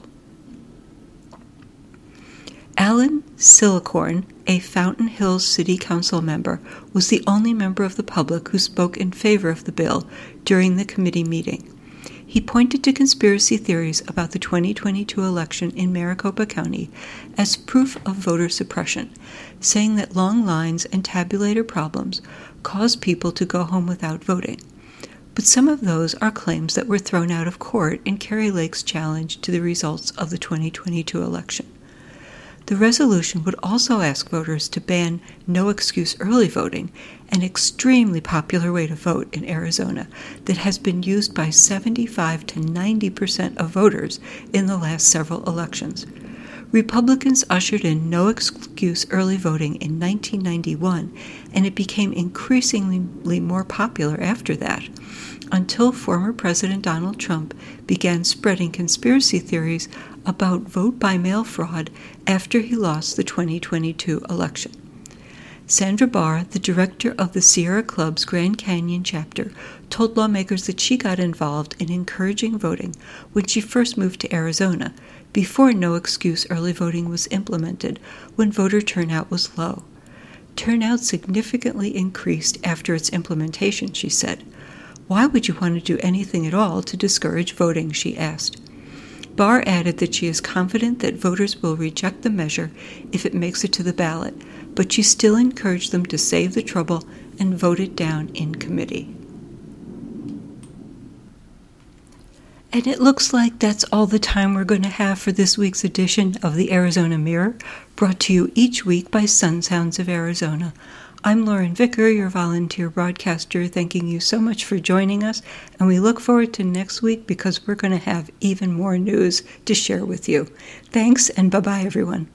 Alan Silicorn, a Fountain Hills City Council member, was the only member of the public who spoke in favor of the bill during the committee meeting. He pointed to conspiracy theories about the twenty twenty-two election in Maricopa County as proof of voter suppression, saying that long lines and tabulator problems caused people to go home without voting. But some of those are claims that were thrown out of court in Kari Lake's challenge to the results of the twenty twenty-two election. The resolution would also ask voters to ban no-excuse early voting, an extremely popular way to vote in Arizona that has been used by seventy-five to ninety percent of voters in the last several elections. Republicans ushered in no-excuse early voting in nineteen ninety-one, and it became increasingly more popular after that, until former President Donald Trump began spreading conspiracy theories about vote-by-mail fraud after he lost the twenty twenty-two election. Sandra Barr, the director of the Sierra Club's Grand Canyon chapter, told lawmakers that she got involved in encouraging voting when she first moved to Arizona, before no-excuse early voting was implemented, when voter turnout was low. Turnout significantly increased after its implementation, she said. Why would you want to do anything at all to discourage voting, she asked. Barr added that she is confident that voters will reject the measure if it makes it to the ballot, but she still encouraged them to save the trouble and vote it down in committee. And it looks like that's all the time we're going to have for this week's edition of the Arizona Mirror, brought to you each week by Sun Sounds of Arizona. I'm Lauren Vicker, your volunteer broadcaster, thanking you so much for joining us, and we look forward to next week because we're going to have even more news to share with you. Thanks, and bye-bye, everyone.